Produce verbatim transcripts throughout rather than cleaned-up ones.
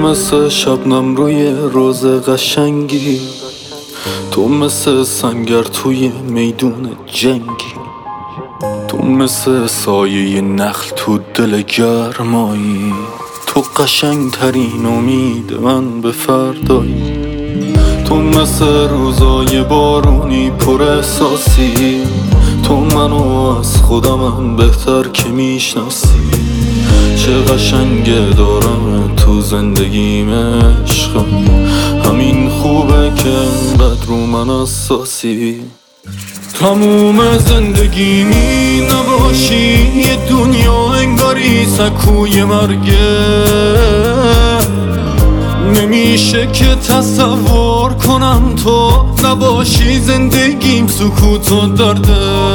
مثل شبنم روی روز قشنگی، تو مثل سنگر توی میدون جنگی، تو مثل سایه نخل تو دل گرمایی، تو قشنگ ترین امید من به فردایی، تو مثل روزای بارونی پر احساسی، تو منو از خودم بهتر که میشناسی. چه قشنگه دارم تو زندگیم عشقم، همین خوبه که انقدر رو من اساسی. تموم زندگیمی نباشی یه دنیا انگاری سکوی مرگه، نمیشه که تصور کنم تو نباشی زندگیم سکوت و درده.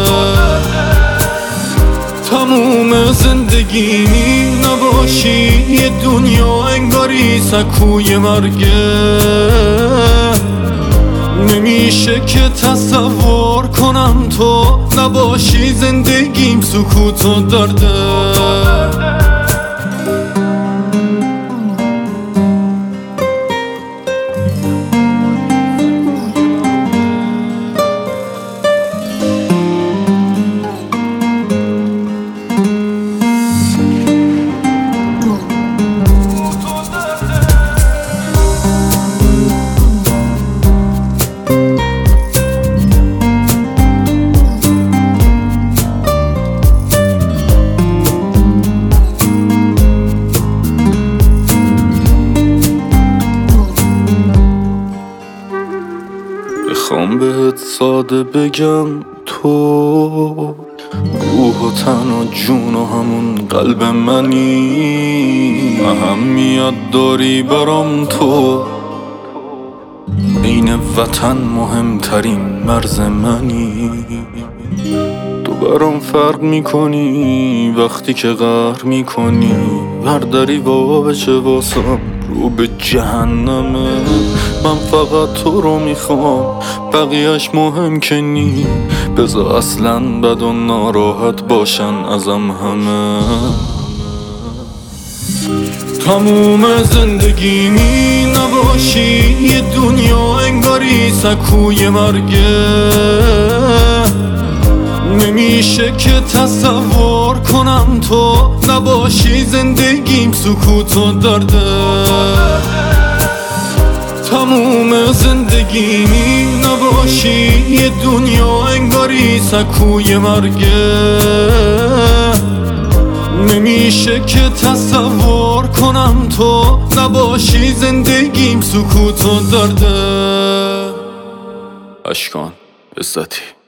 تموم زندگیمی نباشی یه دنیا انگاری سکوی مرگه، نمیشه که تصور کنم تو نباشی زندگیم سکوت و درده. میخوام بهت ساده بگم تو روح و تن و جون و همون قلب منی، اهمیت داری برام تو، این وطن مهمترین مرز منی. تو برام فرق میکنی وقتی که قهر میکنی، برداری و بچه واسم رو به جهنمه. من فقط تو رو میخوام بقیهش مهم که نی، بذار اصلا بد و ناراحت باشن ازم همه. تموم زندگیمی نباشی یه دنیا انگاری سکوی مرگه، نمیشه که تصور کنم تو نباشی زندگیم سکوت و درده. تموم زندگیمی نباشی یه دنیا انگاری سکوی مرگه، نمیشه که تصور کنم تو نباشی زندگیم سکوت و درده. اشکان عزتی.